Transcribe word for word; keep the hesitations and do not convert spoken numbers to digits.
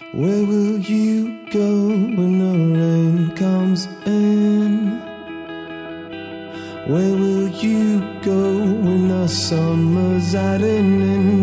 Where will you go when the rain comes in? Where will you go when the summer's adding in?